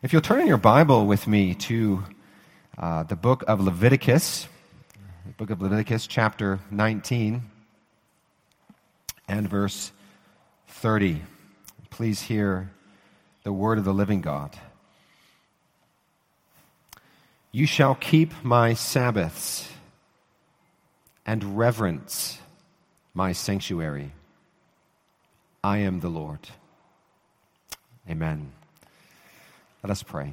If you'll turn in your Bible with me to the book of Leviticus chapter 19 and verse 30. Please hear the word of the living God. You shall keep my Sabbaths and reverence my sanctuary. I am the Lord. Amen. Let us pray.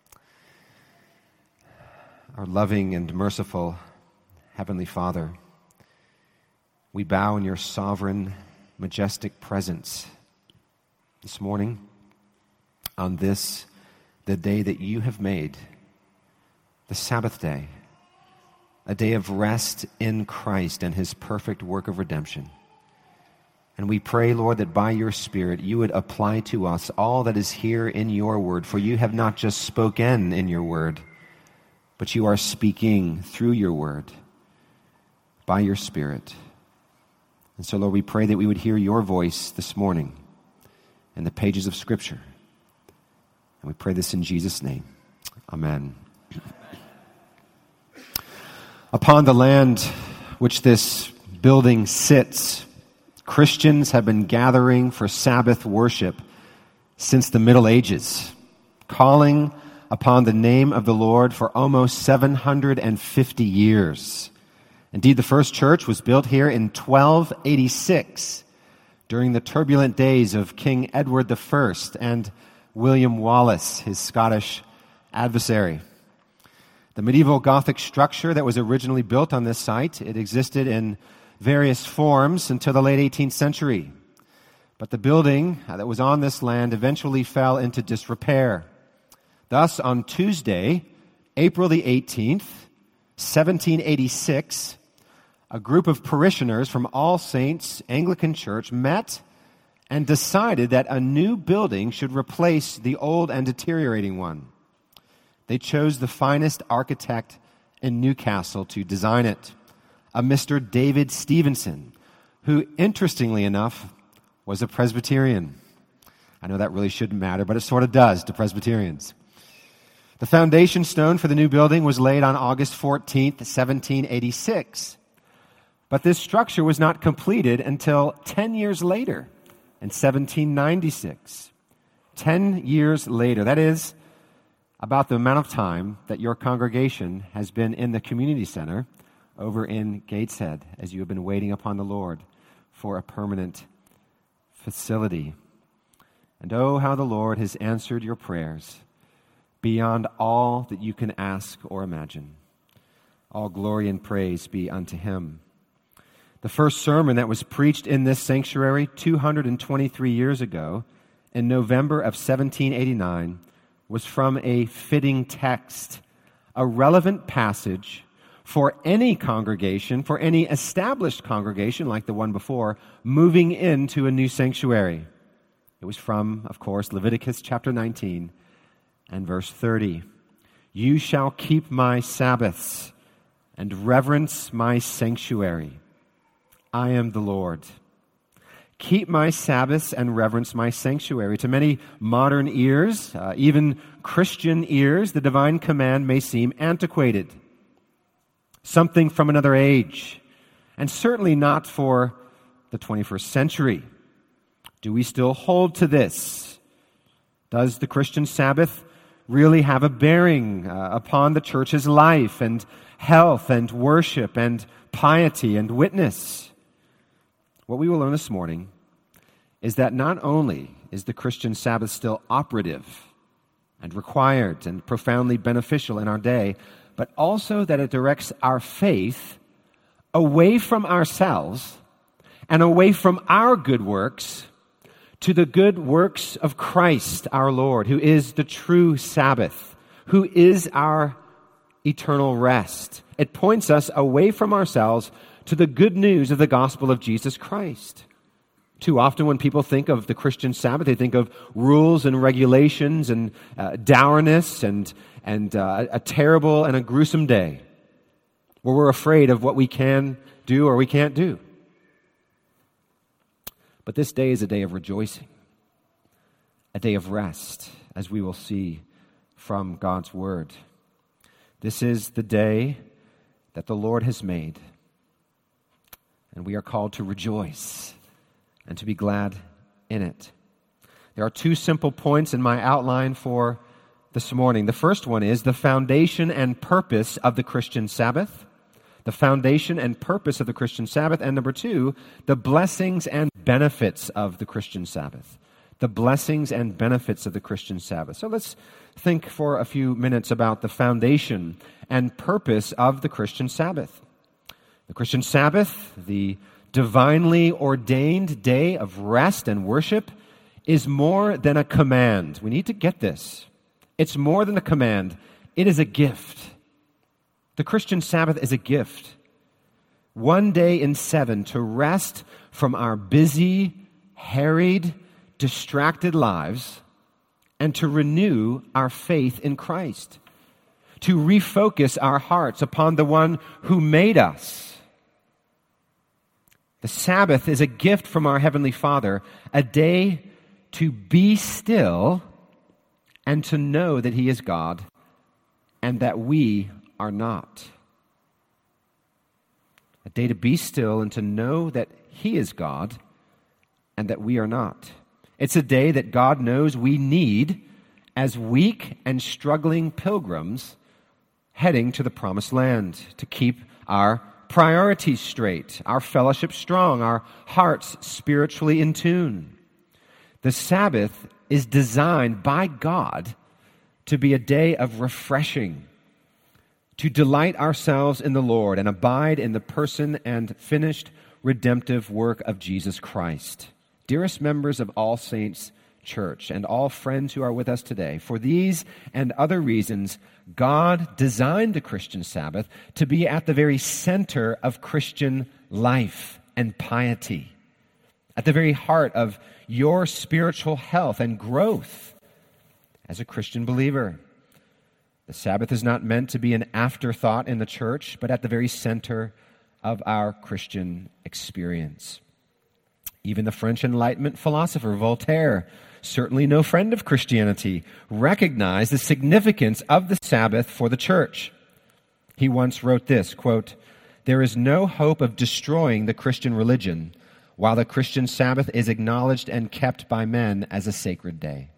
Our loving and merciful Heavenly Father, we bow in your sovereign, majestic presence this morning on this, the day that you have made, the Sabbath day, a day of rest in Christ and his perfect work of redemption. And we pray, Lord, that by your Spirit you would apply to us all that is here in your word, for you have not just spoken in your word, but you are speaking through your word by your Spirit. And so, Lord, we pray that we would hear your voice this morning in the pages of Scripture. And we pray this in Jesus' name. Amen. Upon the land which this building sits, Christians have been gathering for Sabbath worship since the Middle Ages, calling upon the name of the Lord for almost 750 years. Indeed, the first church was built here in 1286 during the turbulent days of King Edward I and William Wallace, his Scottish adversary. The medieval Gothic structure that was originally built on this site, it existed in various forms until the late 18th century. But the building that was on this land eventually fell into disrepair. Thus, on Tuesday, April the 18th, 1786, a group of parishioners from All Saints Anglican Church met and decided that a new building should replace the old and deteriorating one. They chose the finest architect in Newcastle to design it, a Mr. David Stevenson, who, interestingly enough, was a Presbyterian. I know that really shouldn't matter, but it sort of does to Presbyterians. The foundation stone for the new building was laid on August 14th, 1786. But this structure was not completed until 10 years later, in 1796. 10 years later, that is about the amount of time that your congregation has been in the community center over in Gateshead, as you have been waiting upon the Lord for a permanent facility. And oh, how the Lord has answered your prayers beyond all that you can ask or imagine. All glory and praise be unto him. The first sermon that was preached in this sanctuary 223 years ago, in November of 1789, was from a fitting text, a relevant passage for any congregation, for any established congregation like the one before, moving into a new sanctuary. It was from, of course, Leviticus chapter 19 and verse 30. You shall keep my Sabbaths and reverence my sanctuary. I am the Lord. Keep my Sabbaths and reverence my sanctuary. To many modern ears, even Christian ears, the divine command may seem antiquated, something from another age, and certainly not for the 21st century. Do we still hold to this? Does the Christian Sabbath really have a bearing upon the church's life and health and worship and piety and witness? What we will learn this morning is that not only is the Christian Sabbath still operative and required and profoundly beneficial in our day, but also that it directs our faith away from ourselves and away from our good works to the good works of Christ our Lord, who is the true Sabbath, who is our eternal rest. It points us away from ourselves to the good news of the gospel of Jesus Christ. Too often when people think of the Christian Sabbath, they think of rules and regulations and dourness and a terrible and a gruesome day where we're afraid of what we can do or we can't do. But this day is a day of rejoicing, a day of rest, as we will see from God's Word. This is the day that the Lord has made, and we are called to rejoice and to be glad in it. There are two simple points in my outline for this morning. The first one is the foundation and purpose of the Christian Sabbath. The foundation and purpose of the Christian Sabbath. And number two, the blessings and benefits of the Christian Sabbath. The blessings and benefits of the Christian Sabbath. So let's think for a few minutes about the foundation and purpose of the Christian Sabbath. The Christian Sabbath, the divinely ordained day of rest and worship, is more than a command. We need to get this. It's more than a command. It is a gift. The Christian Sabbath is a gift. One day in 7 to rest from our busy, harried, distracted lives and to renew our faith in Christ. To refocus our hearts upon the one who made us. The Sabbath is a gift from our Heavenly Father, a day to be still and to know that He is God and that we are not. A day to be still and to know that He is God and that we are not. It's a day that God knows we need as weak and struggling pilgrims heading to the promised land to keep our priorities straight, our fellowship strong, our hearts spiritually in tune. The Sabbath is designed by God to be a day of refreshing, to delight ourselves in the Lord and abide in the person and finished redemptive work of Jesus Christ. Dearest members of All Saints Church and all friends who are with us today, for these and other reasons, God designed the Christian Sabbath to be at the very center of Christian life and piety, at the very heart of your spiritual health and growth as a Christian believer. The Sabbath is not meant to be an afterthought in the church, but at the very center of our Christian experience. Even the French Enlightenment philosopher Voltaire, certainly no friend of Christianity, recognized the significance of the Sabbath for the church. He once wrote this, quote, "There is no hope of destroying the Christian religion while the Christian Sabbath is acknowledged and kept by men as a sacred day."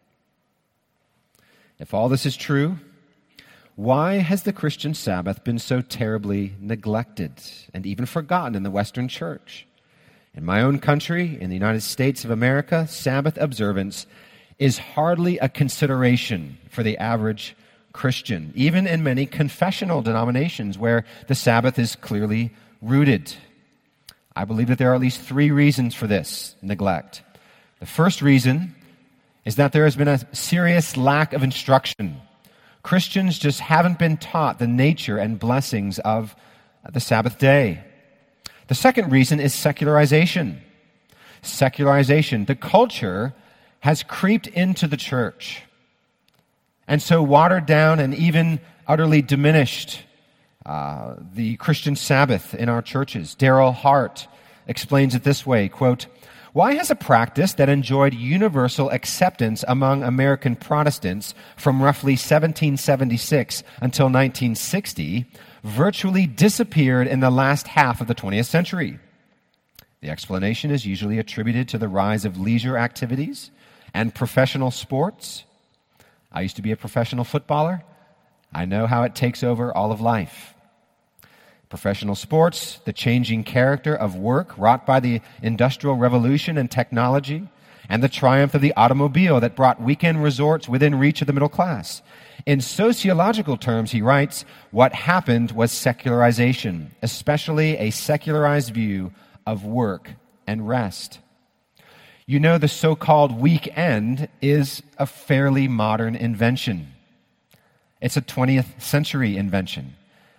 If all this is true, why has the Christian Sabbath been so terribly neglected and even forgotten in the Western church? In my own country, in the United States of America, Sabbath observance is hardly a consideration for the average Christian, even in many confessional denominations where the Sabbath is clearly rooted. I believe that there are at least 3 reasons for this neglect. The first reason is that there has been a serious lack of instruction. Christians just haven't been taught the nature and blessings of the Sabbath day. The second reason is secularization. Secularization. The culture has creeped into the church and so watered down and even utterly diminished the Christian Sabbath in our churches. Darrell Hart explains it this way, quote, "Why has a practice that enjoyed universal acceptance among American Protestants from roughly 1776 until 1960 virtually disappeared in the last half of the 20th century? The explanation is usually attributed to the rise of leisure activities and professional sports. I used to be a professional footballer. I know how it takes over all of life. Professional sports, the changing character of work wrought by the Industrial Revolution and technology, and the triumph of the automobile that brought weekend resorts within reach of the middle class. In sociological terms," he writes, "what happened was secularization, especially a secularized view of work and rest." You know, the so-called weekend is a fairly modern invention. It's a 20th century invention.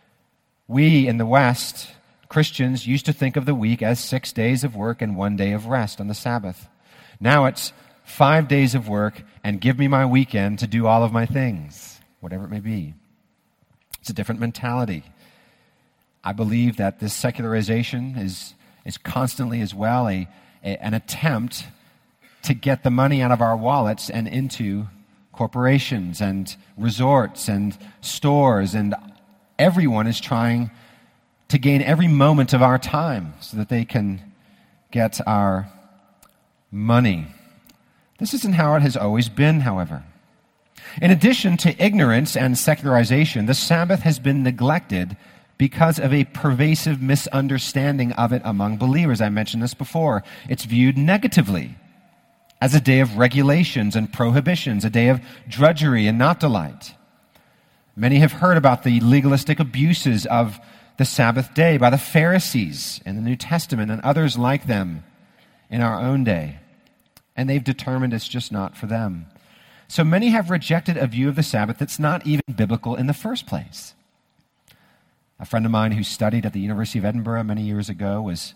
We in the West, Christians, used to think of the week as 6 days of work and 1 day of rest on the Sabbath. Now it's 5 days of work and give me my weekend to do all of my things, whatever it may be. It's a different mentality. I believe that this secularization is constantly as well an attempt to get the money out of our wallets and into, corporations and resorts and stores, and everyone is trying to gain every moment of our time so that they can get our money. This isn't how it has always been, however. In addition to ignorance and secularization, the Sabbath has been neglected because of a pervasive misunderstanding of it among believers. I mentioned this before. It's viewed negatively as a day of regulations and prohibitions, a day of drudgery and not delight. Many have heard about the legalistic abuses of the Sabbath day by the Pharisees in the New Testament and others like them in our own day. And they've determined it's just not for them. So many have rejected a view of the Sabbath that's not even biblical in the first place. A friend of mine who studied at the University of Edinburgh many years ago was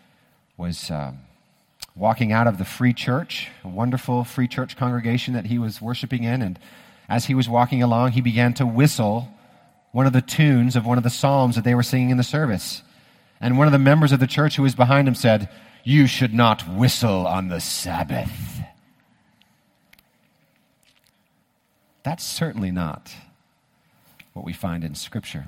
walking out of the Free Church, a wonderful Free Church congregation that he was worshiping in, and as he was walking along, he began to whistle one of the tunes of one of the psalms that they were singing in the service. And one of the members of the church who was behind him said, "You should not whistle on the Sabbath." That's certainly not what we find in Scripture.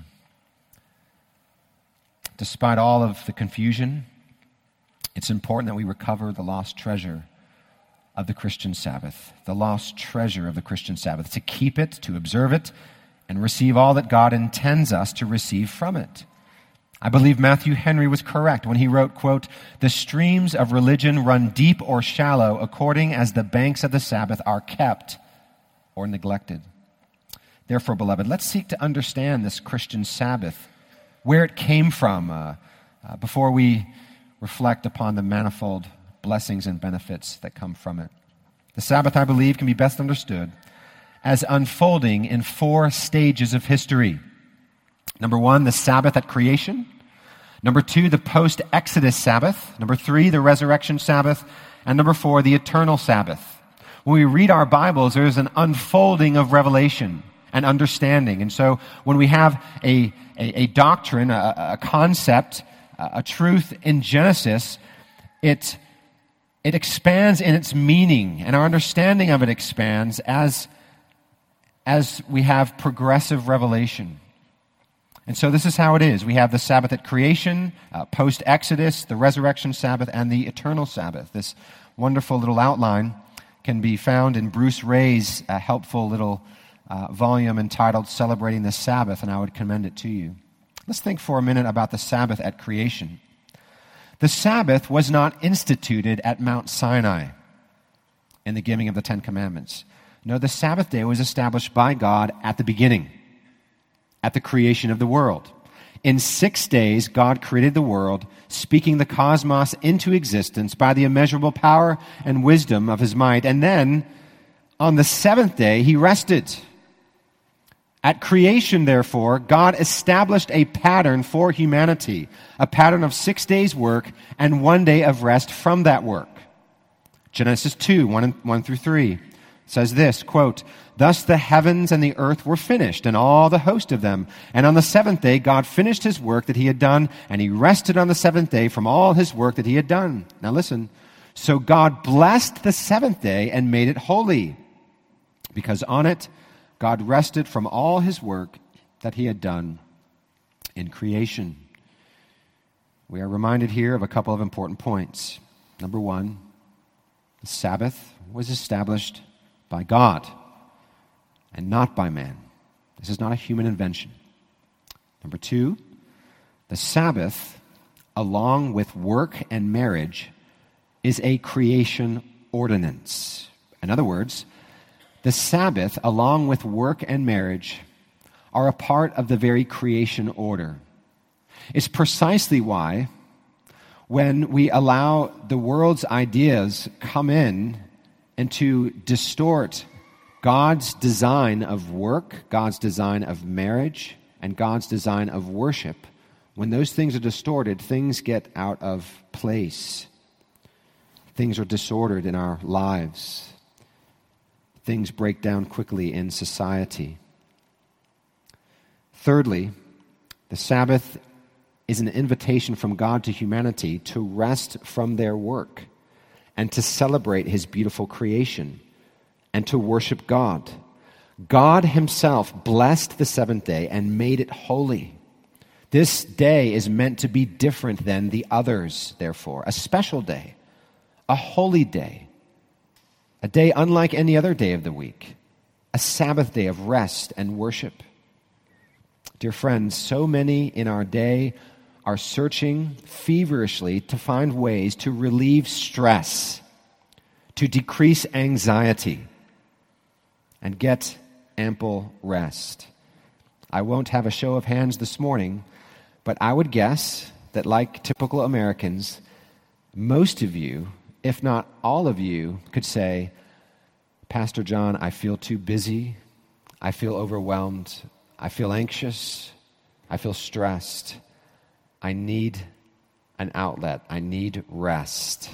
Despite all of the confusion, it's important that we recover the lost treasure of the Christian Sabbath, the lost treasure of the Christian Sabbath, to keep it, to observe it, and receive all that God intends us to receive from it. I believe Matthew Henry was correct when he wrote, quote, "The streams of religion run deep or shallow according as the banks of the Sabbath are kept or neglected." Therefore, beloved, let's seek to understand this Christian Sabbath, where it came from, before we reflect upon the manifold blessings and benefits that come from it. The Sabbath, I believe, can be best understood as unfolding in 4 stages of history. Number 1, the Sabbath at creation. Number 2, the post-Exodus Sabbath. Number 3, the resurrection Sabbath. And number 4, the eternal Sabbath. When we read our Bibles, there's an unfolding of revelation and understanding. And so when we have a doctrine, a concept, a truth in Genesis, it expands in its meaning, and our understanding of it expands as we have progressive revelation. And so this is how it is. We have the Sabbath at creation, post-Exodus, the resurrection Sabbath, and the eternal Sabbath. This wonderful little outline can be found in Bruce Ray's helpful little volume entitled Celebrating the Sabbath, and I would commend it to you. Let's think for a minute about the Sabbath at creation. The Sabbath was not instituted at Mount Sinai in the giving of the 10 Commandments. No, the Sabbath day was established by God at the beginning, at the creation of the world. In 6 days, God created the world, speaking the cosmos into existence by the immeasurable power and wisdom of his might. And then, on the 7th day, he rested. At creation, therefore, God established a pattern for humanity, a pattern of 6 days' work and 1 day of rest from that work. Genesis 2, 1 through 3 says this, quote, "Thus the heavens and the earth were finished, and all the host of them. And on the 7th day God finished his work that he had done, and he rested on the 7th day from all his work that he had done." Now listen. "So God blessed the 7th day and made it holy, because on it God rested from all his work that he had done in creation." We are reminded here of a couple of important points. Number 1, the Sabbath was established by God and not by man. This is not a human invention. Number 2, the Sabbath, along with work and marriage, is a creation ordinance. In other words, the Sabbath, along with work and marriage, are a part of the very creation order. It's precisely why when we allow the world's ideas come in and to distort God's design of work, God's design of marriage, and God's design of worship, when those things are distorted, things get out of place. Things are disordered in our lives. Things break down quickly in society. Thirdly, the Sabbath is an invitation from God to humanity to rest from their work and to celebrate his beautiful creation and to worship God God himself blessed the seventh day and made it holy. This day is meant to be different than the others, therefore, a special day, a holy day, a day unlike any other day of the week, a Sabbath day of rest and worship. Dear friends, so many in our day are searching feverishly to find ways to relieve stress, to decrease anxiety, and get ample rest. I won't have a show of hands this morning, but I would guess that like typical Americans, most of you, if not all of you, could say, Pastor John, I feel too busy, I feel overwhelmed, I feel anxious, I feel stressed, I need an outlet, I need rest.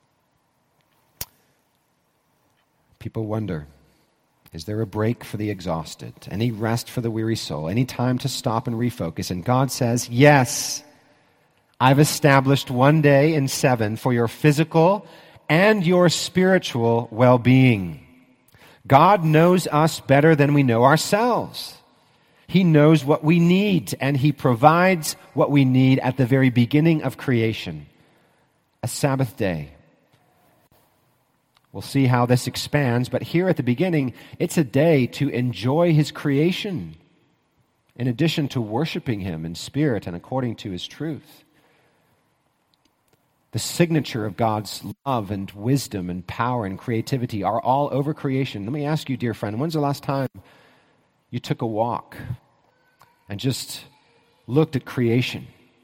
People wonder, is there a break for the exhausted? Any rest for the weary soul? Any time to stop and refocus? And God says, yes, I've established one day in 7 for your physical and your spiritual well-being. God knows us better than we know ourselves. He knows what we need, and He provides what we need at the very beginning of creation. A Sabbath day. We'll see how this expands, but here at the beginning, it's a day to enjoy His creation, in addition to worshiping Him in spirit and according to His truth. The signature of God's love and wisdom and power and creativity are all over creation. Let me ask you, dear friend, when's the last time you took a walk and just looked at creation?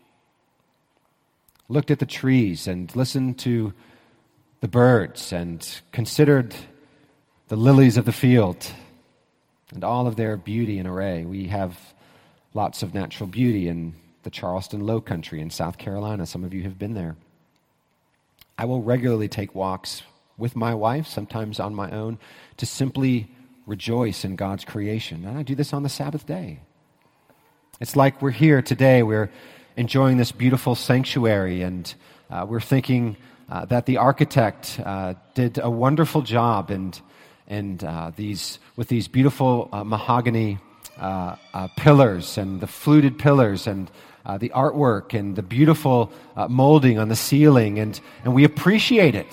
Looked at the trees and listened to the birds and considered the lilies of the field and all of their beauty and array. We have lots of natural beauty in the Charleston Low Country in South Carolina. Some of you have been there. I will regularly take walks with my wife, sometimes on my own, to simply rejoice in God's creation. And I do this on the Sabbath day. It's like we're here today, we're enjoying this beautiful sanctuary, and we're thinking that the architect did a wonderful job and these beautiful mahogany pillars and the fluted pillars and the artwork and the beautiful molding on the ceiling, and we appreciate it.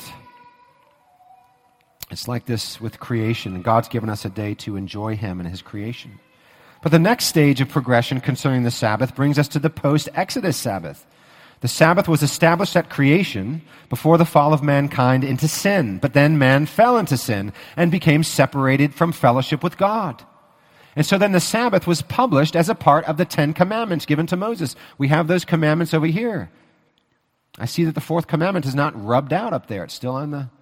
It's like this with creation, and God's given us a day to enjoy Him and His creation. But the next stage of progression concerning the Sabbath brings us to the post-Exodus Sabbath. The Sabbath was established at creation before the fall of mankind into sin, but then man fell into sin and became separated from fellowship with God. And so then the Sabbath was published as a part of the 10 commandments given to Moses. We have those commandments over here. I see that the 4th commandment is not rubbed out up there. It's still on the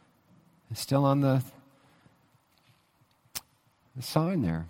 sign there.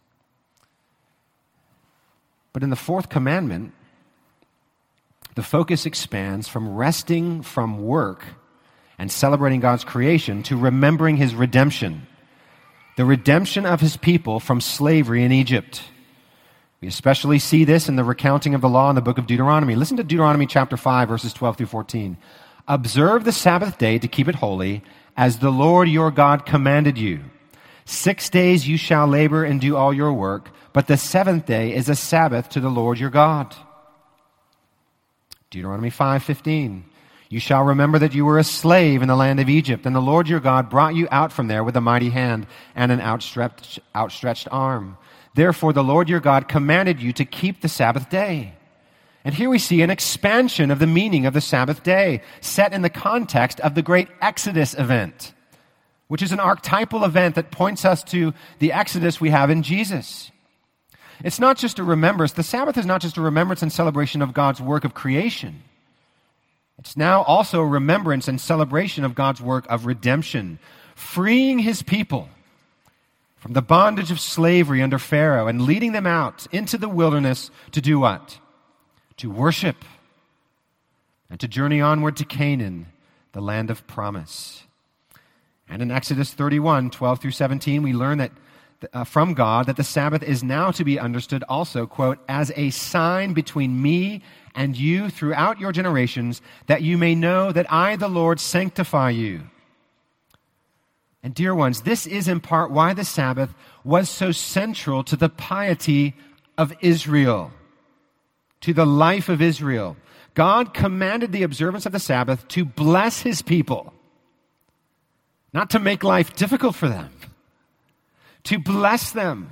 But in the 4th commandment, the focus expands from resting from work and celebrating God's creation to remembering His redemption, the redemption of His people from slavery in Egypt. We especially see this in the recounting of the law in the book of Deuteronomy. Listen to Deuteronomy chapter 5, verses 12 through 14. Observe the Sabbath day to keep it holy, as the Lord your God commanded you. 6 days you shall labor and do all your work, but the 7th day is a Sabbath to the Lord your God. Deuteronomy 5:15. You shall remember that you were a slave in the land of Egypt, and the Lord your God brought you out from there with a mighty hand and an outstretched arm. Therefore the Lord your God commanded you to keep the Sabbath day. And here we see an expansion of the meaning of the Sabbath day, set in the context of the great Exodus event, which is an archetypal event that points us to the Exodus we have in Jesus. It's not just a remembrance. The Sabbath is not just a remembrance and celebration of God's work of creation. It's now also a remembrance and celebration of God's work of redemption, freeing His people from the bondage of slavery under Pharaoh and leading them out into the wilderness to do what? To worship and to journey onward to Canaan, the land of promise. And in Exodus 31, 12 through 17, we learn that from God that the Sabbath is now to be understood also, quote, as a sign between me and you throughout your generations, that you may know that I, the Lord, sanctify you. And dear ones, this is in part why the Sabbath was so central to the piety of Israel, to the life of Israel. God commanded the observance of the Sabbath to bless his people, not to make life difficult for them, to bless them,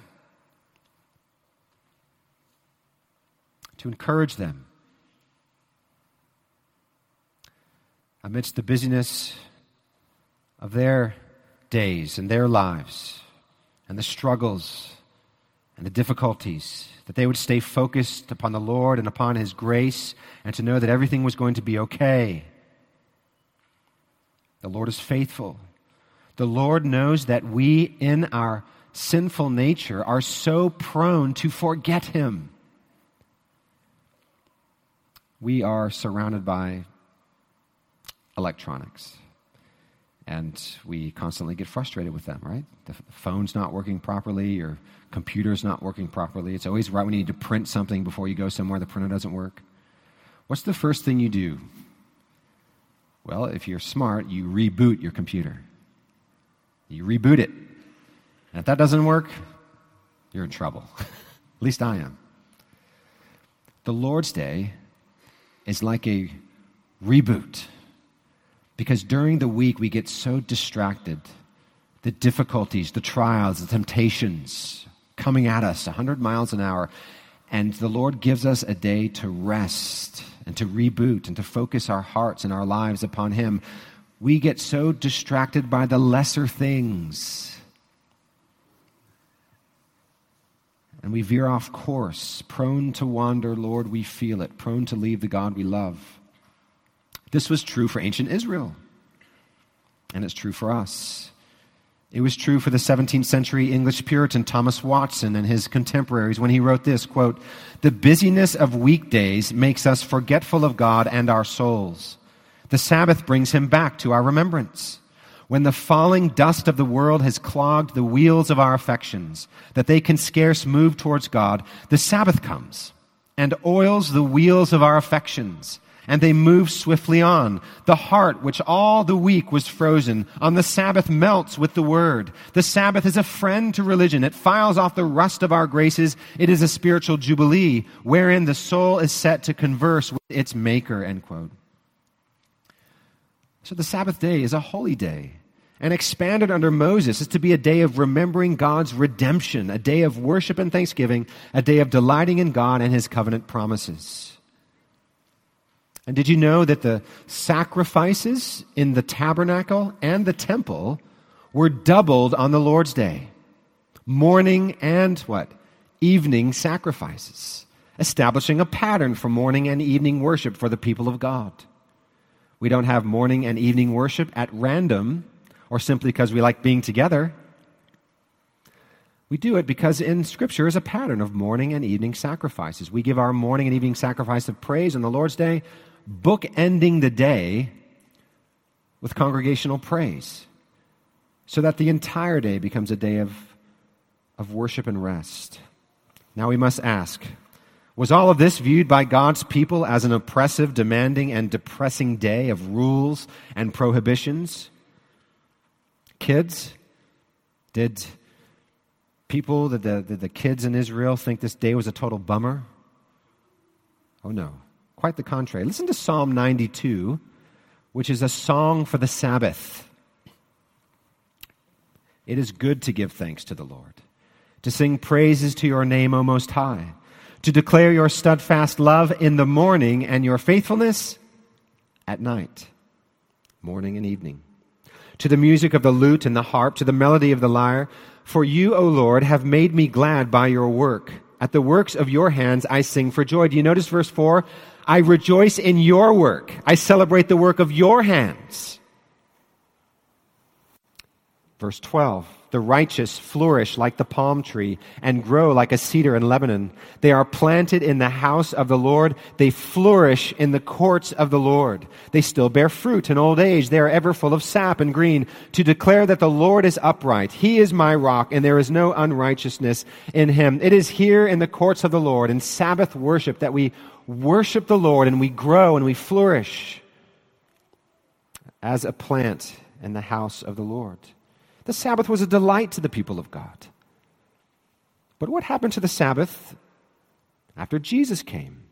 to encourage them. Amidst the busyness of their days and their lives and the struggles and the difficulties, that they would stay focused upon the Lord and upon his grace and to know that everything was going to be okay. The Lord is faithful. The Lord knows that we, in our sinful nature, are so prone to forget him. We are surrounded by electronics, and we constantly get frustrated with them, right? The phone's not working properly, your computer's not working properly. It's always right when you need to print something before you go somewhere, the printer doesn't work. What's the first thing you do? Well, if you're smart, you reboot your computer. You reboot it. And if that doesn't work, you're in trouble. At least I am. The Lord's Day is like a reboot, because during the week we get so distracted. The difficulties, the trials, the temptations coming at us 100 miles an hour. And the Lord gives us a day to rest and to reboot and to focus our hearts and our lives upon him. We get so distracted by the lesser things, and we veer off course, prone to wander. Lord, we feel it, prone to leave the God we love. This was true for ancient Israel, and it's true for us. It was true for the 17th century English Puritan Thomas Watson and his contemporaries when he wrote this, quote, "The busyness of weekdays makes us forgetful of God and our souls. The Sabbath brings him back to our remembrance. When the falling dust of the world has clogged the wheels of our affections, that they can scarce move towards God, the Sabbath comes and oils the wheels of our affections, and they move swiftly on. The heart, which all the week was frozen, on the Sabbath melts with the word. The Sabbath is a friend to religion. It files off the rust of our graces. It is a spiritual jubilee, wherein the soul is set to converse with its maker," end quote. So the Sabbath day is a holy day, and expanded under Moses is to be a day of remembering God's redemption, a day of worship and thanksgiving, a day of delighting in God and his covenant promises. And did you know that the sacrifices in the tabernacle and the temple were doubled on the Lord's Day? Morning and what? Evening sacrifices, establishing a pattern for morning and evening worship for the people of God. We don't have morning and evening worship at random or simply because we like being together. We do it because in Scripture is a pattern of morning and evening sacrifices. We give our morning and evening sacrifice of praise on the Lord's Day, bookending the day with congregational praise, so that the entire day becomes a day of worship and rest. Now we must ask, was all of this viewed by God's people as an oppressive, demanding, and depressing day of rules and prohibitions? Kids, did people, the kids in Israel think this day was a total bummer? Oh no, quite the contrary. Listen to Psalm 92, which is a song for the Sabbath. "It is good to give thanks to the Lord, to sing praises to your name, O Most High, to declare your steadfast love in the morning and your faithfulness at night," morning and evening, "to the music of the lute and the harp, to the melody of the lyre. For you, O Lord, have made me glad by your work. At the works of your hands I sing for joy." Do you notice verse 4? I rejoice in your work. I celebrate the work of your hands. Verse 12, "The righteous flourish like the palm tree and grow like a cedar in Lebanon. They are planted in the house of the Lord. They flourish in the courts of the Lord. They still bear fruit in old age. They are ever full of sap and green, to declare that the Lord is upright. He is my rock, and there is no unrighteousness in him." It is here in the courts of the Lord, in Sabbath worship, that we worship the Lord and we grow and we flourish as a plant in the house of the Lord. The Sabbath was a delight to the people of God. But what happened to the Sabbath after Jesus came?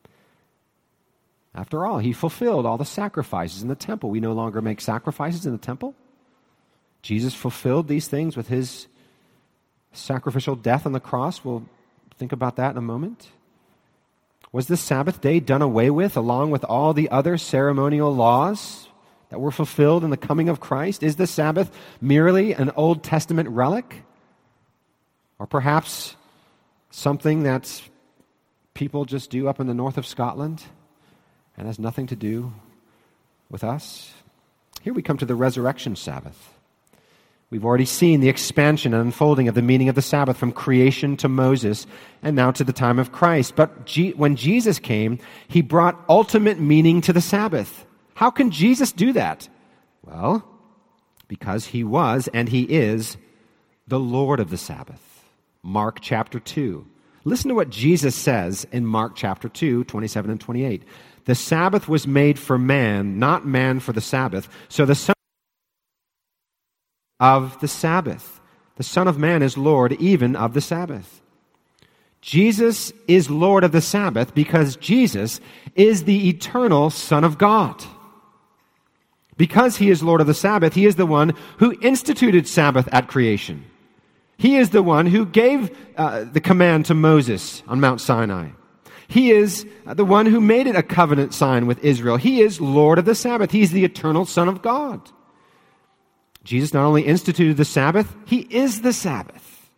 After all, he fulfilled all the sacrifices in the temple. We no longer make sacrifices in the temple. Jesus fulfilled these things with his sacrificial death on the cross. We'll think about that in a moment. Was the Sabbath day done away with along with all the other ceremonial laws that were fulfilled in the coming of Christ? Is the Sabbath merely an Old Testament relic? Or perhaps something that people just do up in the north of Scotland and has nothing to do with us? Here we come to the resurrection Sabbath. We've already seen the expansion and unfolding of the meaning of the Sabbath from creation to Moses and now to the time of Christ. But when Jesus came, he brought ultimate meaning to the Sabbath. How can Jesus do that? Well, because he was and he is the Lord of the Sabbath. Mark chapter 2. Listen to what Jesus says in Mark chapter 2, 27 and 28. The Sabbath was made for man, not man for the Sabbath. So the Son of the Sabbath. The Son of Man is Lord even of the Sabbath. Jesus is Lord of the Sabbath because Jesus is the eternal Son of God. Because he is Lord of the Sabbath, he is the one who instituted Sabbath at creation. He is the one who gave the command to Moses on Mount Sinai. He is the one who made it a covenant sign with Israel. He is Lord of the Sabbath. He is the eternal Son of God. Jesus not only instituted the Sabbath, he is the Sabbath.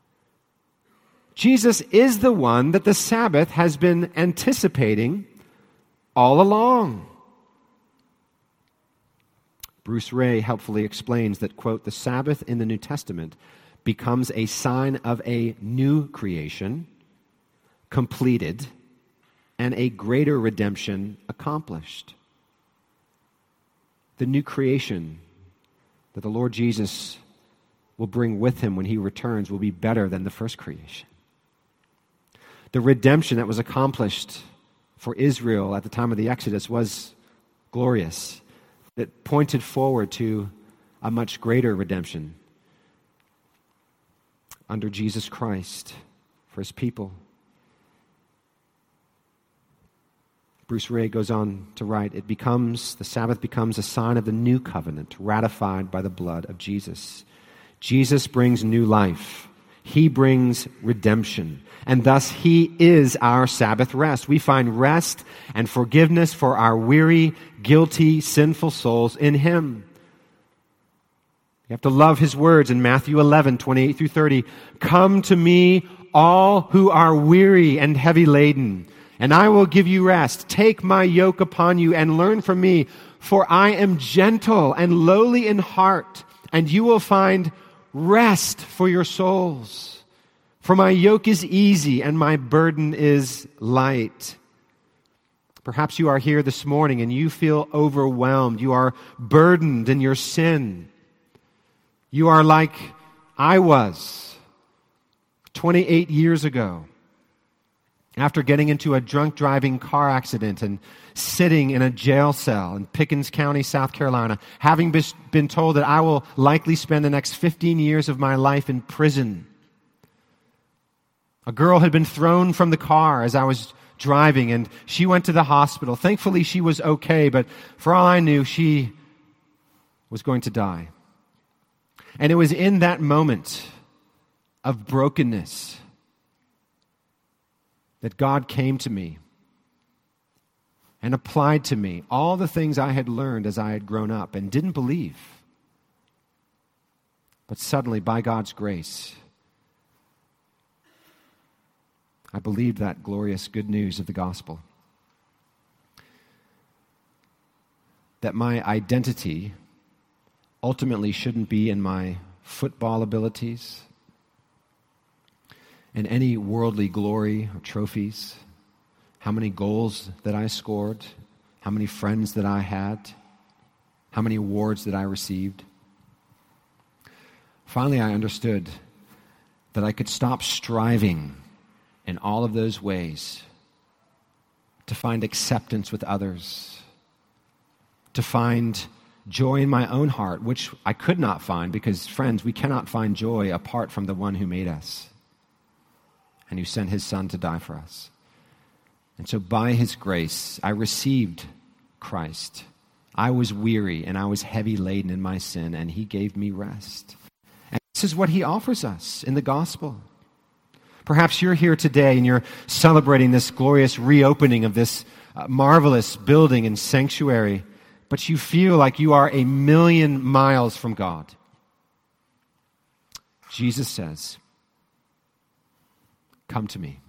Jesus is the one that the Sabbath has been anticipating all along. Bruce Ray helpfully explains that, quote, the Sabbath in the New Testament becomes a sign of a new creation, completed, and a greater redemption accomplished. The new creation that the Lord Jesus will bring with him when he returns will be better than the first creation. The redemption that was accomplished for Israel at the time of the Exodus was glorious. It pointed forward to a much greater redemption under Jesus Christ for his people. Bruce Ray goes on to write, the Sabbath becomes a sign of the new covenant ratified by the blood of Jesus. Jesus brings new life. He brings redemption. And thus he is our Sabbath rest. We find rest and forgiveness for our weary, guilty, sinful souls in him. You have to love his words in Matthew 11, 28 through 30. Come to me, all who are weary and heavy laden, and I will give you rest. Take my yoke upon you and learn from me, for I am gentle and lowly in heart, and you will find rest for your souls. For my yoke is easy and my burden is light. Perhaps you are here this morning and you feel overwhelmed. You are burdened in your sin. You are like I was 28 years ago. After getting into a drunk driving car accident and sitting in a jail cell in Pickens County, South Carolina, having been told that I will likely spend the next 15 years of my life in prison. A girl had been thrown from the car as I was driving, and she went to the hospital. Thankfully, she was okay, but for all I knew, she was going to die. And it was in that moment of brokenness that God came to me and applied to me all the things I had learned as I had grown up and didn't believe. But suddenly, by God's grace, I believed that glorious good news of the gospel. That my identity ultimately shouldn't be in my football abilities, in any worldly glory or trophies, how many goals that I scored, how many friends that I had, how many awards that I received. Finally, I understood that I could stop striving in all of those ways to find acceptance with others, to find joy in my own heart, which I could not find, because, friends, we cannot find joy apart from the one who made us and who sent his Son to die for us. And so by his grace, I received Christ. I was weary and I was heavy laden in my sin, and he gave me rest. And this is what he offers us in the gospel. Perhaps you're here today and you're celebrating this glorious reopening of this marvelous building and sanctuary, but you feel like you are a million miles from God. Jesus says, "Come to me.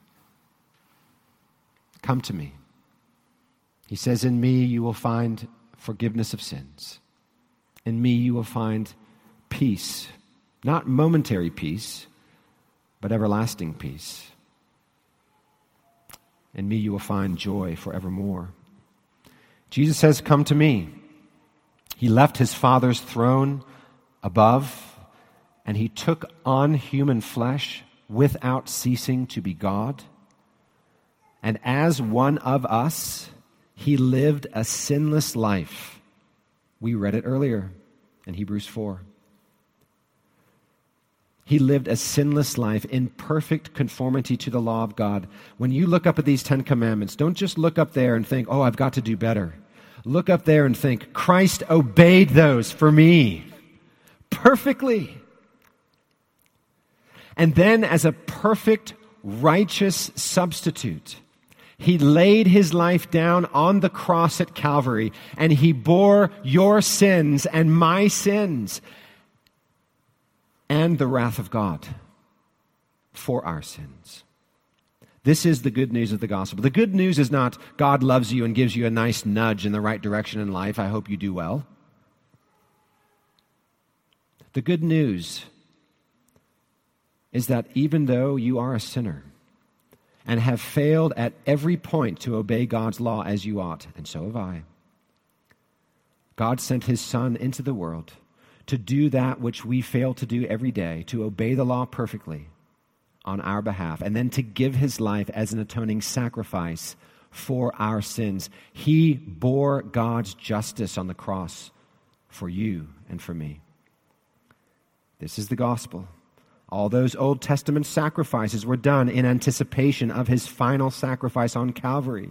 Come to me." He says, "In me you will find forgiveness of sins. In me you will find peace, not momentary peace, but everlasting peace. In me you will find joy forevermore." Jesus says, "Come to me." He left his Father's throne above, and he took on human flesh without ceasing to be God. And as one of us, he lived a sinless life. We read it earlier in Hebrews 4. He lived a sinless life in perfect conformity to the law of God. When you look up at these 10 commandments, don't just look up there and think, "Oh, I've got to do better." Look up there and think, Christ obeyed those for me perfectly. And then as a perfect, righteous substitute, he laid his life down on the cross at Calvary, and he bore your sins and my sins and the wrath of God for our sins. This is the good news of the gospel. The good news is not God loves you and gives you a nice nudge in the right direction in life. I hope you do well. The good news is that even though you are a sinner and have failed at every point to obey God's law as you ought, and so have I, God sent his Son into the world to do that which we fail to do every day, to obey the law perfectly on our behalf, and then to give his life as an atoning sacrifice for our sins. He bore God's justice on the cross for you and for me. This is the gospel. All those Old Testament sacrifices were done in anticipation of his final sacrifice on Calvary.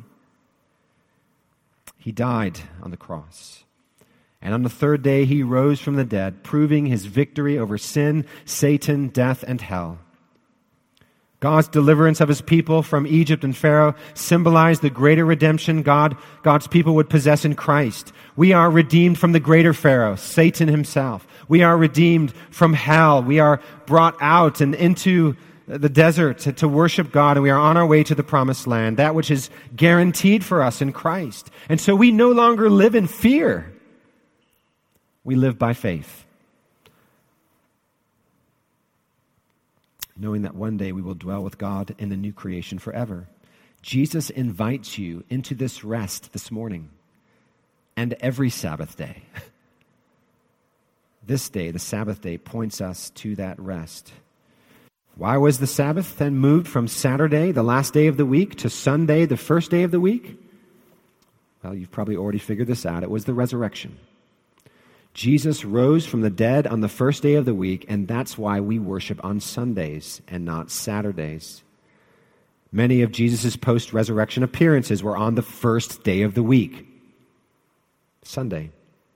He died on the cross. And on the third day, he rose from the dead, proving his victory over sin, Satan, death, and hell. God's deliverance of his people from Egypt and Pharaoh symbolized the greater redemption God's people would possess in Christ. We are redeemed from the greater Pharaoh, Satan himself. We are redeemed from hell. We are brought out and into the desert to worship God, and we are on our way to the promised land, that which is guaranteed for us in Christ. And so we no longer live in fear. We live by faith, knowing that one day we will dwell with God in the new creation forever. Jesus invites you into this rest this morning and every Sabbath day. This day, the Sabbath day, points us to that rest. Why was the Sabbath then moved from Saturday, the last day of the week, to Sunday, the first day of the week? Well, you've probably already figured this out. It was the resurrection. Jesus rose from the dead on the first day of the week, and that's why we worship on Sundays and not Saturdays. Many of Jesus' post-resurrection appearances were on the first day of the week, Sunday.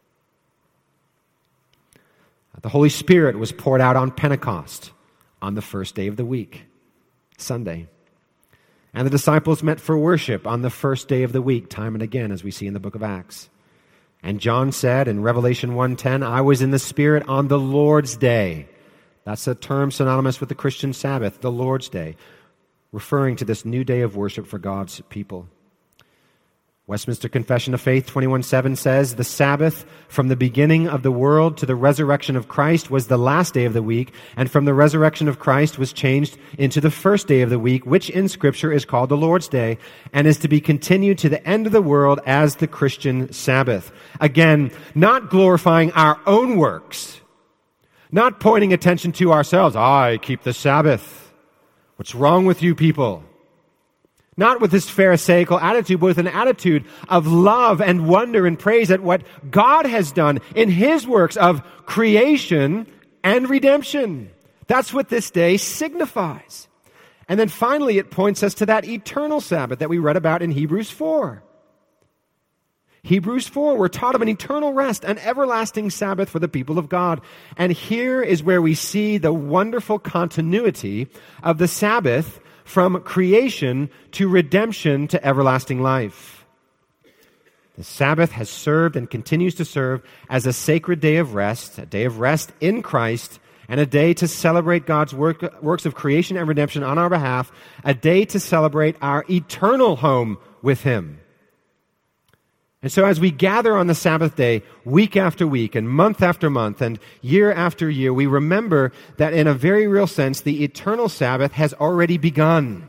The Holy Spirit was poured out on Pentecost on the first day of the week, Sunday. And the disciples met for worship on the first day of the week, time and again, as we see in the book of Acts. And John said in Revelation 1:10, "I was in the Spirit on the Lord's day." That's a term synonymous with the Christian Sabbath, the Lord's day, referring to this new day of worship for God's people. Westminster Confession of Faith 21:7 says, "The Sabbath from the beginning of the world to the resurrection of Christ was the last day of the week, and from the resurrection of Christ was changed into the first day of the week, which in Scripture is called the Lord's Day, and is to be continued to the end of the world as the Christian Sabbath." Again, not glorifying our own works, not pointing attention to ourselves. "I keep the Sabbath. What's wrong with you people?" Not with this Pharisaical attitude, but with an attitude of love and wonder and praise at what God has done in His works of creation and redemption. That's what this day signifies. And then finally, it points us to that eternal Sabbath that we read about in Hebrews 4. Hebrews 4, we're taught of an eternal rest, an everlasting Sabbath for the people of God. And here is where we see the wonderful continuity of the Sabbath from creation to redemption to everlasting life. The Sabbath has served and continues to serve as a sacred day of rest, a day of rest in Christ, and a day to celebrate God's works of creation and redemption on our behalf, a day to celebrate our eternal home with Him. And so as we gather on the Sabbath day, week after week, and month after month, and year after year, we remember that in a very real sense, the eternal Sabbath has already begun.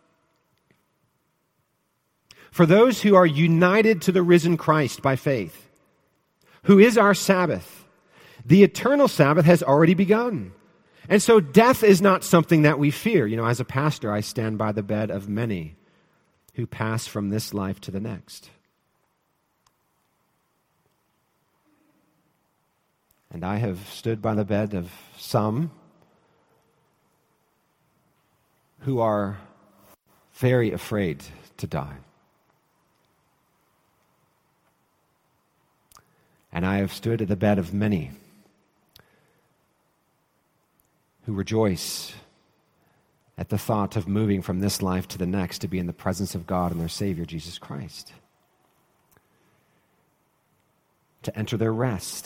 For those who are united to the risen Christ by faith, who is our Sabbath, the eternal Sabbath has already begun. And so death is not something that we fear. You know, as a pastor, I stand by the bed of many who pass from this life to the next. And I have stood by the bed of some who are very afraid to die. And I have stood at the bed of many who rejoice at the thought of moving from this life to the next to be in the presence of God and their Savior, Jesus Christ. To enter their rest.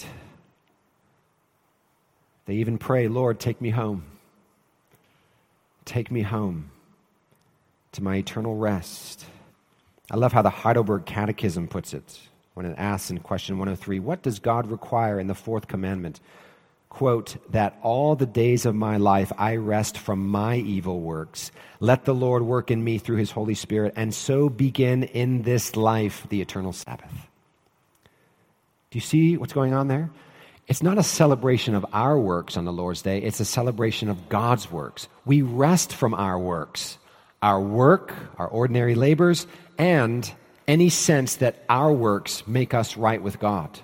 They even pray, Lord, take me home. Take me home to my eternal rest. I love how the Heidelberg Catechism puts it when it asks in question 103, what does God require in the fourth commandment? Quote, that all the days of my life I rest from my evil works. Let the Lord work in me through His Holy Spirit, and so begin in this life the eternal Sabbath. Do you see what's going on there? It's not a celebration of our works on the Lord's Day. It's a celebration of God's works. We rest from our works, our work, our ordinary labors, and any sense that our works make us right with God.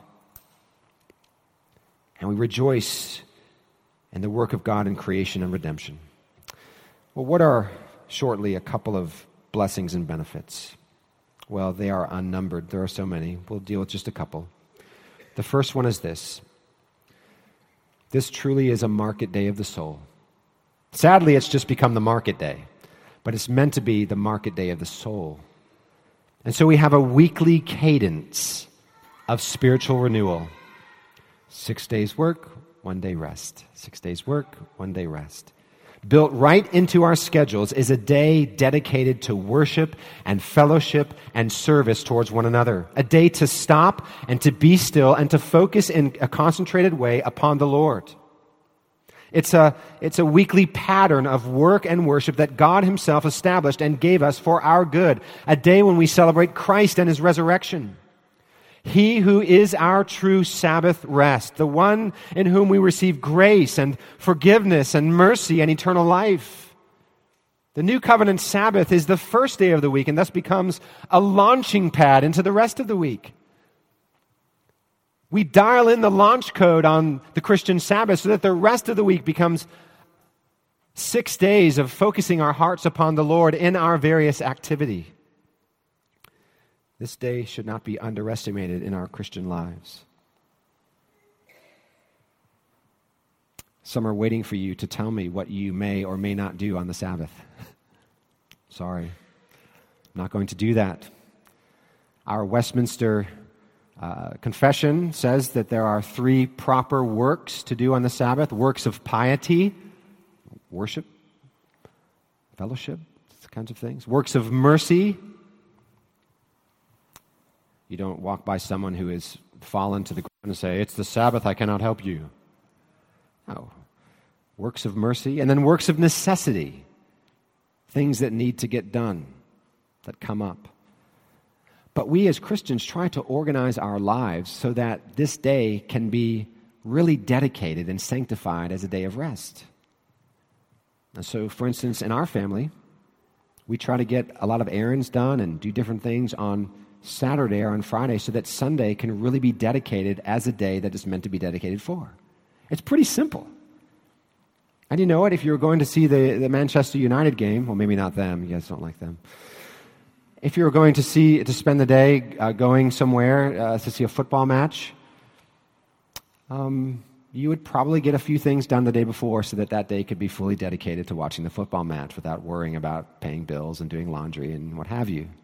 And we rejoice in the work of God in creation and redemption. Well, what are, shortly, a couple of blessings and benefits? Well, they are unnumbered. There are so many. We'll deal with just a couple. The first one is this. This truly is a market day of the soul. Sadly, it's just become the market day, but it's meant to be the market day of the soul. And so we have a weekly cadence of spiritual renewal. 6 days work, 1 day rest. 6 days work, 1 day rest. Built right into our schedules is a day dedicated to worship and fellowship and service towards one another. A day to stop and to be still and to focus in a concentrated way upon the Lord. It's a weekly pattern of work and worship that God Himself established and gave us for our good. A day when we celebrate Christ and His resurrection. He who is our true Sabbath rest, the one in whom we receive grace and forgiveness and mercy and eternal life. The New Covenant Sabbath is the first day of the week and thus becomes a launching pad into the rest of the week. We dial in the launch code on the Christian Sabbath so that the rest of the week becomes 6 days of focusing our hearts upon the Lord in our various activity. This day should not be underestimated in our Christian lives. Some are waiting for you to tell me what you may or may not do on the Sabbath. Sorry, I'm not going to do that. Our Westminster Confession says that there are 3 proper works to do on the Sabbath. Works of piety, worship, fellowship, these kinds of things. Works of mercy. You don't walk by someone who has fallen to the ground and say, it's the Sabbath, I cannot help you. No. Works of mercy, and then works of necessity. Things that need to get done, that come up. But we as Christians try to organize our lives so that this day can be really dedicated and sanctified as a day of rest. And so, for instance, in our family, We try to get a lot of errands done and do different things on Saturday or on Friday so that Sunday can really be dedicated as a day that it's meant to be dedicated for. It's pretty simple. And you know what? If you're going to see the Manchester United game, well, maybe not them. You guys don't like them. If you were going to spend the day going somewhere to see a football match, you would probably get a few things done the day before so that day could be fully dedicated to watching the football match without worrying about paying bills and doing laundry and what have you.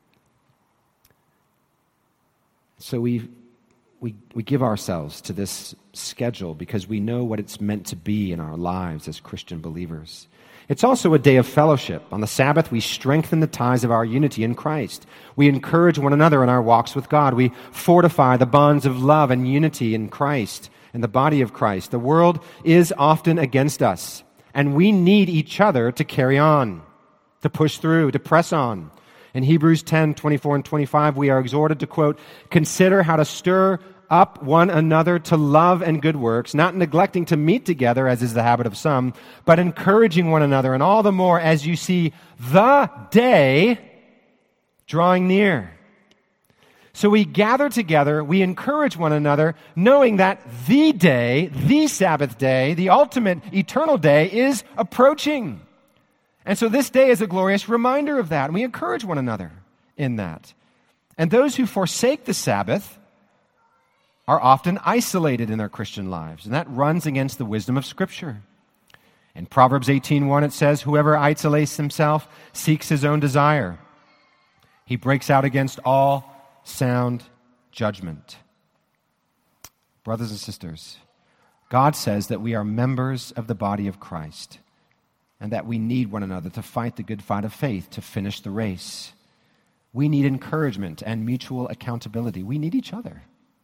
So we give ourselves to this schedule because we know what it's meant to be in our lives as Christian believers. It's also a day of fellowship. On the Sabbath, we strengthen the ties of our unity in Christ. We encourage one another in our walks with God. We fortify the bonds of love and unity in Christ, in the body of Christ. The world is often against us, and we need each other to carry on, to push through, to press on. In Hebrews 10:24 and 25, we are exhorted to, quote, "Consider how to stir up one another to love and good works, not neglecting to meet together, as is the habit of some, but encouraging one another, and all the more as you see the day drawing near." So we gather together, we encourage one another, knowing that the day, the Sabbath day, the ultimate eternal day is approaching. And so this day is a glorious reminder of that, and we encourage one another in that. And those who forsake the Sabbath are often isolated in their Christian lives, and that runs against the wisdom of Scripture. In Proverbs 18:1 it says, "Whoever isolates himself seeks his own desire. He breaks out against all sound judgment." Brothers and sisters, God says that we are members of the body of Christ and that we need one another to fight the good fight of faith, to finish the race. We need encouragement and mutual accountability. We need each other.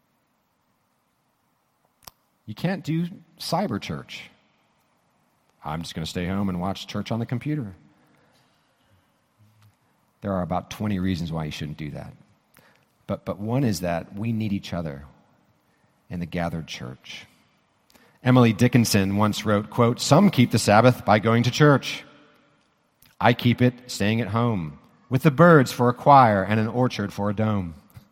You can't do cyber church. I'm just going to stay home and watch church on the computer. There are about 20 reasons why you shouldn't do that. But one is that we need each other in the gathered church. Emily Dickinson once wrote, quote, "Some keep the Sabbath by going to church. I keep it staying at home, with the birds for a choir and an orchard for a dome."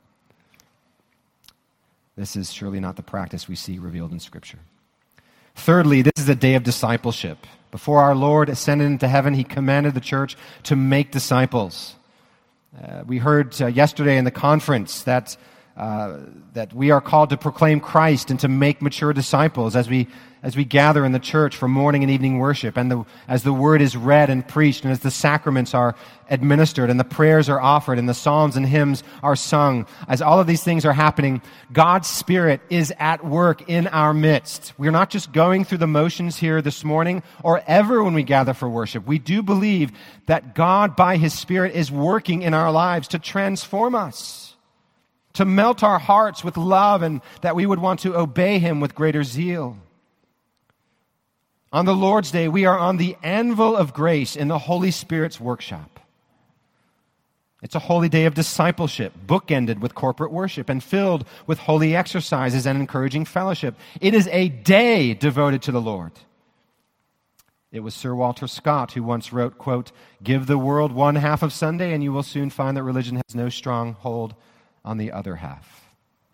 This is surely not the practice we see revealed in Scripture. Thirdly, this is a day of discipleship. Before our Lord ascended into heaven, He commanded the church to make disciples. We heard yesterday in the conference that we are called to proclaim Christ and to make mature disciples as we gather in the church for morning and evening worship, and as the word is read and preached, and as the sacraments are administered, and the prayers are offered, and the psalms and hymns are sung. As all of these things are happening, God's Spirit is at work in our midst. We're not just going through the motions here this morning or ever when we gather for worship. We do believe that God, by His Spirit, is working in our lives to transform us, to melt our hearts with love, and that we would want to obey Him with greater zeal. On the Lord's Day, we are on the anvil of grace in the Holy Spirit's workshop. It's a holy day of discipleship, bookended with corporate worship and filled with holy exercises and encouraging fellowship. It is a day devoted to the Lord. It was Sir Walter Scott who once wrote, quote, "Give the world one half of Sunday and you will soon find that religion has no strong hold on the other half."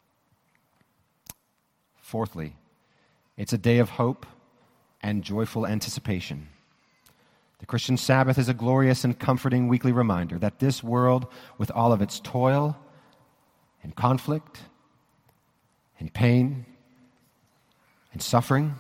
Fourthly, it's a day of hope and joyful anticipation. The Christian Sabbath is a glorious and comforting weekly reminder that this world, with all of its toil and conflict and pain and suffering,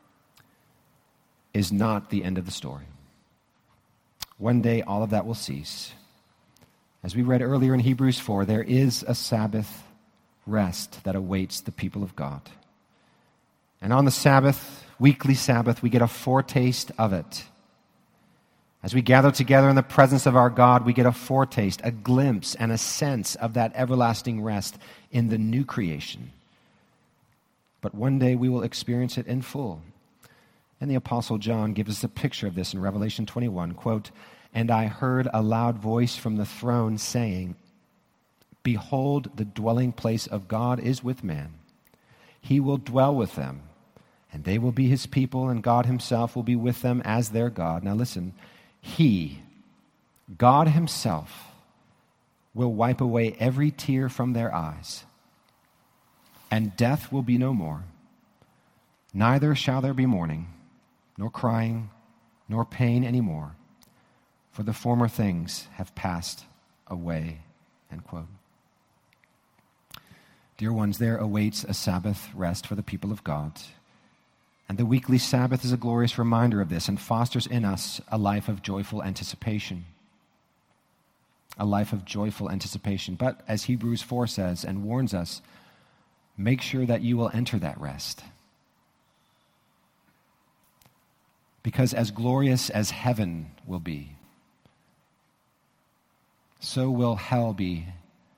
is not the end of the story. One day, all of that will cease. As we read earlier in Hebrews 4, there is a Sabbath rest that awaits the people of God. And on the Sabbath, weekly Sabbath, we get a foretaste of it. As we gather together in the presence of our God, we get a foretaste, a glimpse, and a sense of that everlasting rest in the new creation. But one day we will experience it in full. And the Apostle John gives us a picture of this in Revelation 21, quote, "And I heard a loud voice from the throne saying, 'Behold, the dwelling place of God is with man. He will dwell with them, and they will be His people, and God Himself will be with them as their God.'" Now listen, He God himself will wipe away every tear from their eyes, and death will be no more. Neither shall there be mourning, nor crying, nor pain anymore, for the former things have passed away." End quote. Dear ones, there awaits a Sabbath rest for the people of God. And the weekly Sabbath is a glorious reminder of this and fosters in us a life of joyful anticipation. A life of joyful anticipation. But as Hebrews 4 says and warns us, make sure that you will enter that rest. Because as glorious as heaven will be, so will hell be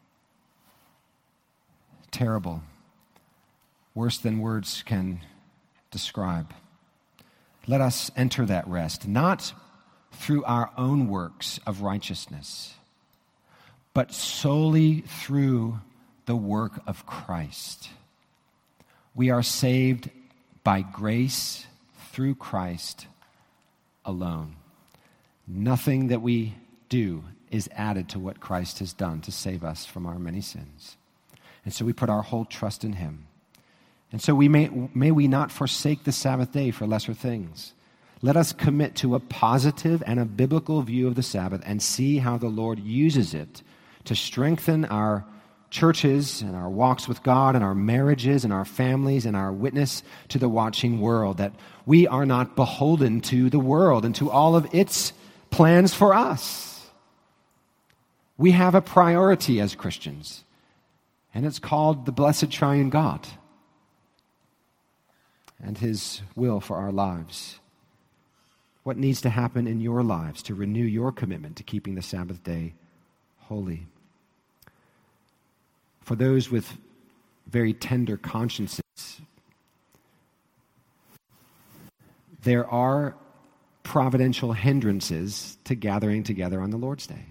terrible, worse than words can describe. Let us enter that rest, not through our own works of righteousness, but solely through the work of Christ. We are saved by grace through Christ alone. Nothing that we do is added to what Christ has done to save us from our many sins. And so we put our whole trust in him. And so may we not forsake the Sabbath day for lesser things. Let us commit to a positive and a biblical view of the Sabbath and see how the Lord uses it to strengthen our churches and our walks with God and our marriages and our families and our witness to the watching world, that we are not beholden to the world and to all of its plans for us. We have a priority as Christians, and it's called the blessed triune God and his will for our lives. What needs to happen in your lives to renew your commitment to keeping the Sabbath day holy? For those with very tender consciences, there are providential hindrances to gathering together on the Lord's Day.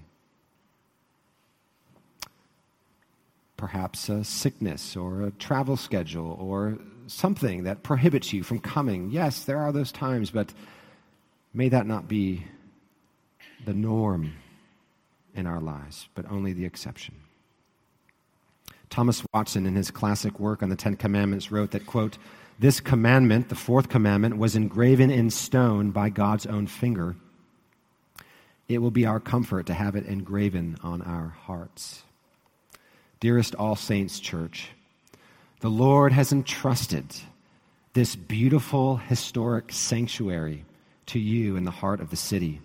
Perhaps a sickness or a travel schedule or something that prohibits you from coming. Yes, there are those times, but may that not be the norm in our lives, but only the exception. Thomas Watson, in his classic work on the Ten Commandments, wrote that, quote, "This commandment, the fourth commandment, was engraven in stone by God's own finger. It will be our comfort to have it engraven on our hearts." Dearest All Saints Church, the Lord has entrusted this beautiful historic sanctuary to you in the heart of the city.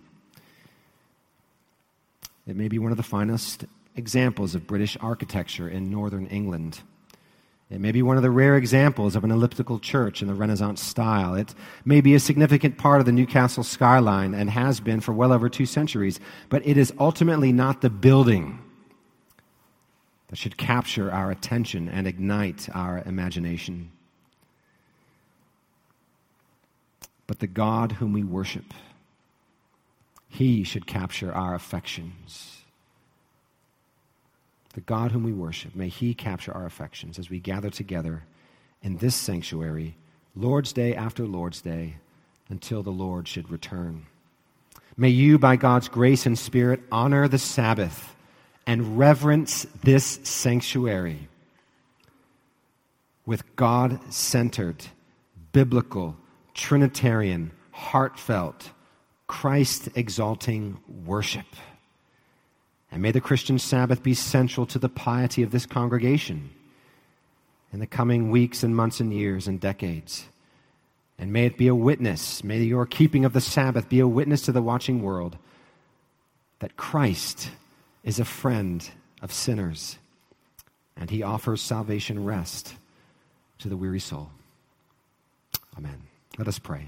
It may be one of the finest examples of British architecture in northern England. It may be one of the rare examples of an elliptical church in the Renaissance style. It may be a significant part of the Newcastle skyline and has been for well over 2 centuries, but it is ultimately not the building that should capture our attention and ignite our imagination, but the God whom we worship. He should capture our affections. The God whom we worship, may he capture our affections as we gather together in this sanctuary, Lord's Day after Lord's Day, until the Lord should return. May you, by God's grace and Spirit, honor the Sabbath and reverence this sanctuary with God-centered, biblical, Trinitarian, heartfelt, Christ-exalting worship. And may the Christian Sabbath be central to the piety of this congregation in the coming weeks and months and years and decades. And may it be a witness, may your keeping of the Sabbath be a witness to the watching world that Christ is a friend of sinners, and he offers salvation rest to the weary soul. Amen. Let us pray.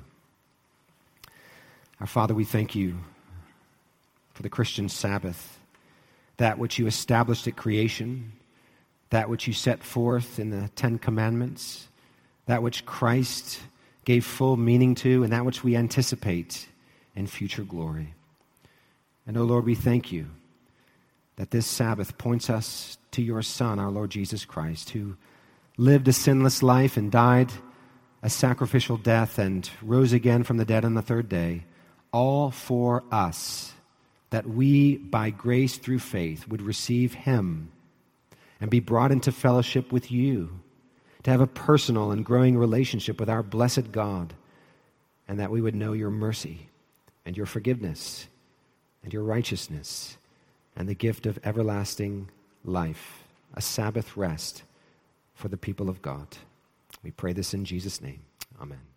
Our Father, we thank you for the Christian Sabbath, that which you established at creation, that which you set forth in the Ten Commandments, that which Christ gave full meaning to, and that which we anticipate in future glory. And, O Lord, we thank you that this Sabbath points us to your Son, our Lord Jesus Christ, who lived a sinless life and died a sacrificial death and rose again from the dead on the third day, all for us, that we, by grace through faith, would receive him and be brought into fellowship with you, to have a personal and growing relationship with our blessed God, and that we would know your mercy and your forgiveness and your righteousness and the gift of everlasting life, a Sabbath rest for the people of God. We pray this in Jesus' name. Amen.